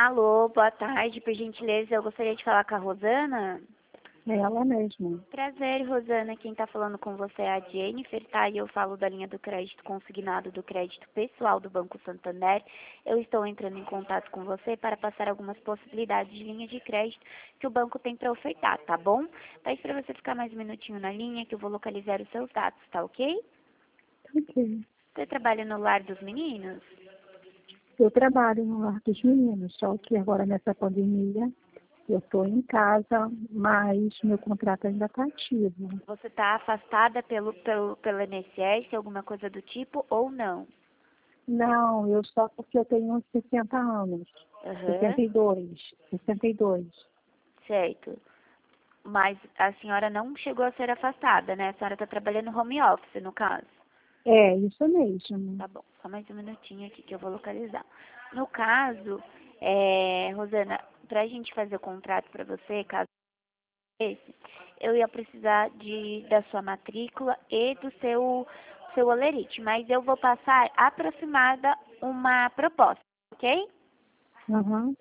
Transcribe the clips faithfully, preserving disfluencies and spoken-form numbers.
Alô, boa tarde, por gentileza, eu gostaria de falar com a Rosana. É ela mesma. Prazer, Rosana, quem está falando com você é a Jennifer, tá? E eu falo da linha do crédito consignado do crédito pessoal do Banco Santander. Eu estou entrando em contato com você para passar algumas possibilidades de linha de crédito que o banco tem para ofertar, tá bom? Peço para você ficar mais um minutinho na linha que eu vou localizar os seus dados, tá ok? Ok. Você trabalha no lar dos meninos? Eu trabalho no lar dos meninos, só que agora nessa pandemia eu estou em casa, mas meu contrato ainda está ativo. Você está afastada pelo, pelo, pelo I N S S, alguma coisa do tipo, ou não? Não, eu só porque eu tenho uns sessenta anos. Aham, sessenta e dois. sessenta e dois. certo. Mas a senhora não chegou a ser afastada, né? A senhora está trabalhando home office, no caso. É, isso mesmo. Tá bom, só mais um minutinho aqui que eu vou localizar. No caso, é, Rosana, para a gente fazer o contrato para você, caso esse, eu ia precisar de, da sua matrícula e do seu, seu olerite, mas eu vou passar aproximada uma proposta, ok? Uhum.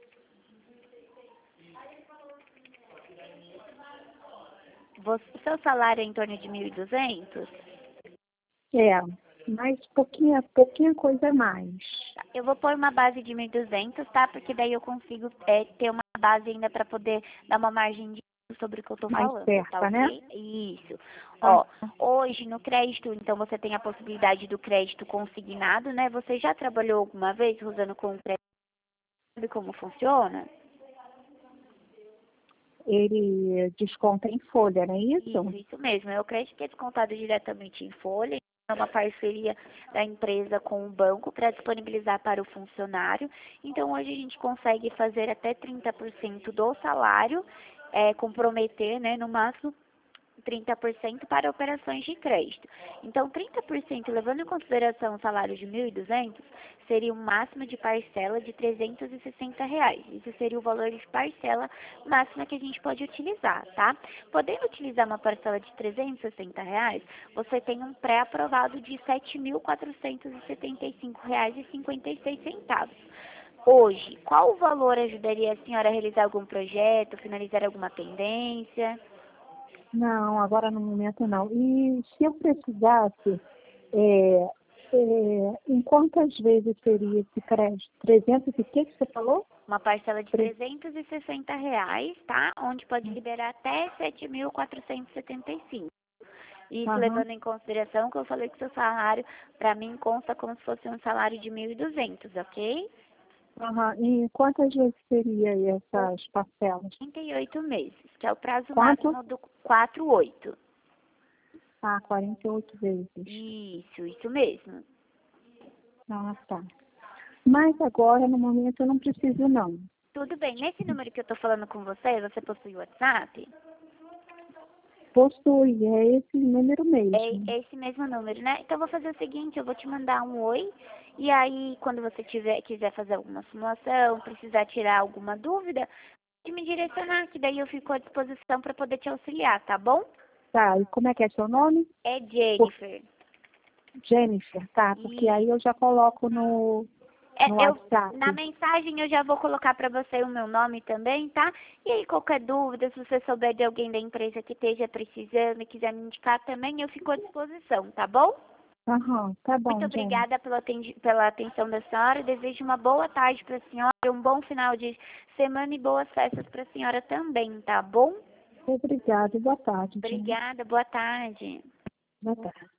Você, seu salário é em torno de mil e duzentos? É, mas pouquinha, pouquinha coisa a mais. Tá, eu vou pôr uma base de mil e duzentos, tá? Porque daí eu consigo é, ter uma base ainda para poder dar uma margem de erro sobre o que eu tô Mais falando, tá certa, né? ok? Isso. Ah, Ó, hoje no crédito, então você tem a possibilidade do crédito consignado, né? Você já trabalhou alguma vez usando com crédito? Sabe como funciona? ele desconta em folha, não é Isso, isso? isso mesmo. É o crédito que é descontado diretamente em folha. É uma parceria da empresa com o banco para disponibilizar para o funcionário. Então, hoje a gente consegue fazer até trinta por cento do salário, é, comprometer, né, no máximo trinta por cento para operações de crédito. Então, trinta por cento, levando em consideração o salário de mil e duzentos, seria o máximo de parcela de trezentos e sessenta reais. Isso seria o valor de parcela máxima que a gente pode utilizar, tá? Podendo utilizar uma parcela de trezentos e sessenta reais, você tem um pré-aprovado de sete mil quatrocentos e setenta e cinco reais e cinquenta e seis centavos. Hoje, qual o valor ajudaria a senhora a realizar algum projeto, finalizar alguma pendência? Não, agora no momento não. E se eu precisasse, é, é, em quantas vezes seria esse crédito? trezentos e que que você falou? Uma parcela de Tre- trezentos e sessenta reais, tá? Onde pode liberar até sete mil quatrocentos e setenta e cinco. Isso Aham, levando em consideração que eu falei que seu salário, para mim, consta como se fosse um salário de mil e duzentos, ok? aham. E quantas vezes seria aí essas parcelas? quarenta e oito meses, que é o prazo Quanto? máximo do quatro oito. Ah, quarenta e oito vezes. Isso, isso mesmo. Ah, tá. Mas agora, no momento, eu não preciso, não. Tudo bem. Nesse número que eu tô falando com você, você possui o WhatsApp? Possui, é esse número mesmo. É esse mesmo número, né? Então, eu vou fazer o seguinte, eu vou te mandar um oi, e aí, quando você tiver, quiser fazer alguma simulação, precisar tirar alguma dúvida, pode me direcionar, que daí eu fico à disposição para poder te auxiliar, tá bom? Tá, e como é que é seu nome? É Por Jennifer. Jennifer, tá? Porque E aí eu já coloco no, no é, eu, na WhatsApp. mensagem eu já vou colocar para você o meu nome também, tá? E aí, qualquer dúvida, se você souber de alguém da empresa que esteja precisando e quiser me indicar também, eu fico à disposição, tá bom? Aham, tá Muito bom, Jennifer. obrigada pela, atendi- pela atenção da senhora. Desejo uma boa tarde para a senhora, um bom final de semana e boas festas para a senhora também, tá bom? Obrigada e boa tarde, Jennifer. Obrigada, boa tarde. Boa tarde.